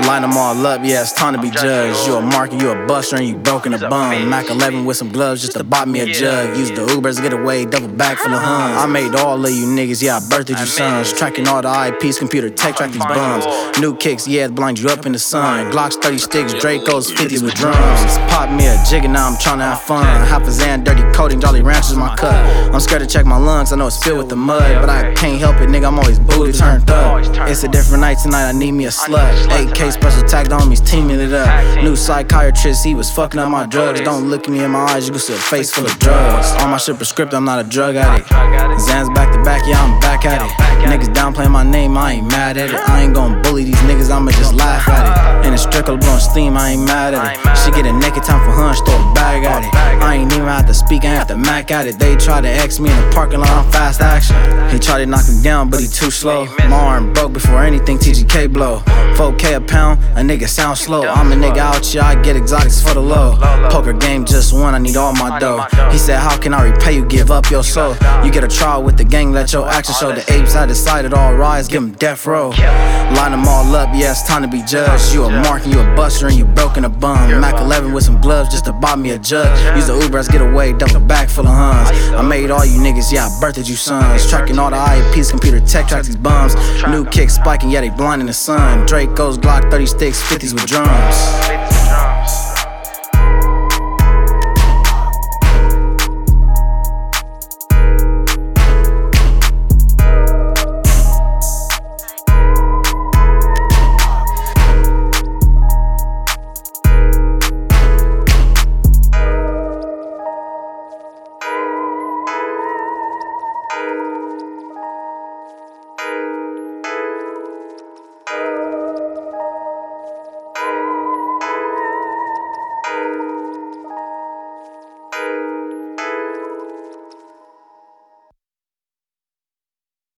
Line them all up, yeah, it's time to be judged. You a marker, you a buster, and you broken a bum. Mac 11 with some gloves just to buy me a jug. Use the Ubers, get away, double back full of Huns. I made all of you niggas, yeah, I birthed you sons. Tracking all the IPs, computer tech, track these bums. New kicks, yeah, it blind you up in the sun. Glocks, 30 sticks, Dracos, 50s with drums. Pop me a jig and now I'm tryna have fun. Half a Zan, dirty coating, Jolly Ranchers my cut. I'm scared to check my lungs, I know it's filled with the mud, but I can't help it, nigga, I'm always booty turned up. It's a different night tonight, I need me a slut. 8K special tag homies teaming it up. New psychiatrist, he was fucking up my drugs. Don't look me in my eyes, you can see a face full of drugs. All my shit prescriptive, I'm not a drug addict. Zan's back to back, yeah, I'm back at it. Niggas downplaying my name, I ain't mad at it. I ain't gon' bully these niggas, I'ma just laugh at it. And it's strictly blowing steam, I ain't mad at it. She get a naked time for hunch, throw a bag at it. I ain't even have to speak, I have to mac at it. They try to X me in the parking lot, I'm fast action. He tried to knock me down, but he too slow. My arm broke before anything TGK blow. 4K a pound, a nigga sound slow. I'm a nigga out here, I get exotics for the low. Poker game just won, I need all my dough. He said, how can I repay you, give up your soul? You get a trial with the gang, let your actions show. The apes I decided all rise, give them death row. Line them all up, yeah, it's time to be judged. You a mark and you a buster and you broken a bum. Mac 11 with some gloves just to buy me a jug. Use the Ubers, get away, double back full of Huns. I made all you niggas, yeah, I birthed you sons. Tracking all the IAPs, computer tech, track these bums. New kicks spiking, yeah, they blind in the sun. Dracos, Glock, 30 sticks, 50s with drums.